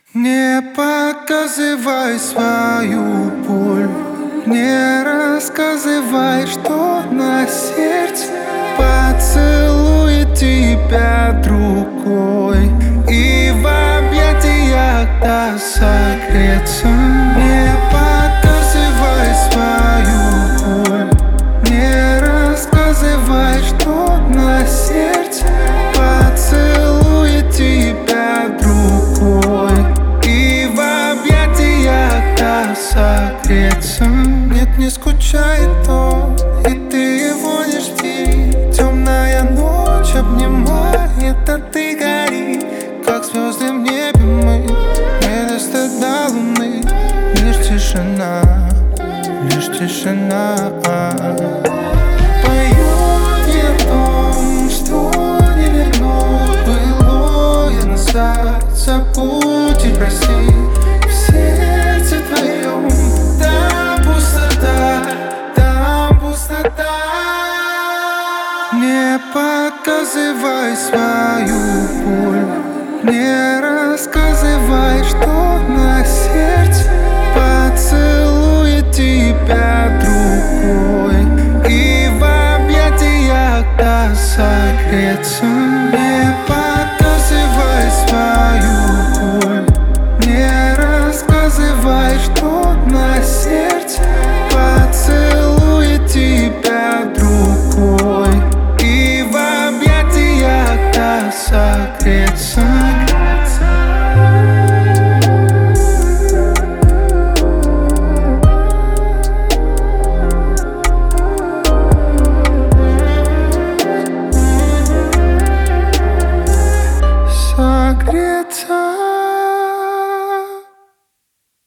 Не показывай свою боль, не рассказывай, что на сердце. Поцелует тебя другой и в объятиях даст согреться. Не показывай свою боль, не рассказывай, что на сердце. Поцелует тебя другой и в объятиях даст согреться. Нет, не скучает он, и ты его не жди. Темная ночь обнимает, а ты гори, как звезды в небе мы. Не до стыда луны, лишь тишина, лишь тишина. Поет мне о том, что не вернуть былое назад. Забудь и прости, в сердце твоем там пустота, там пустота. Не показывай свою боль, не рассказывай, что на сердце. Поцелует тебя другой и в объятиях даст согреться.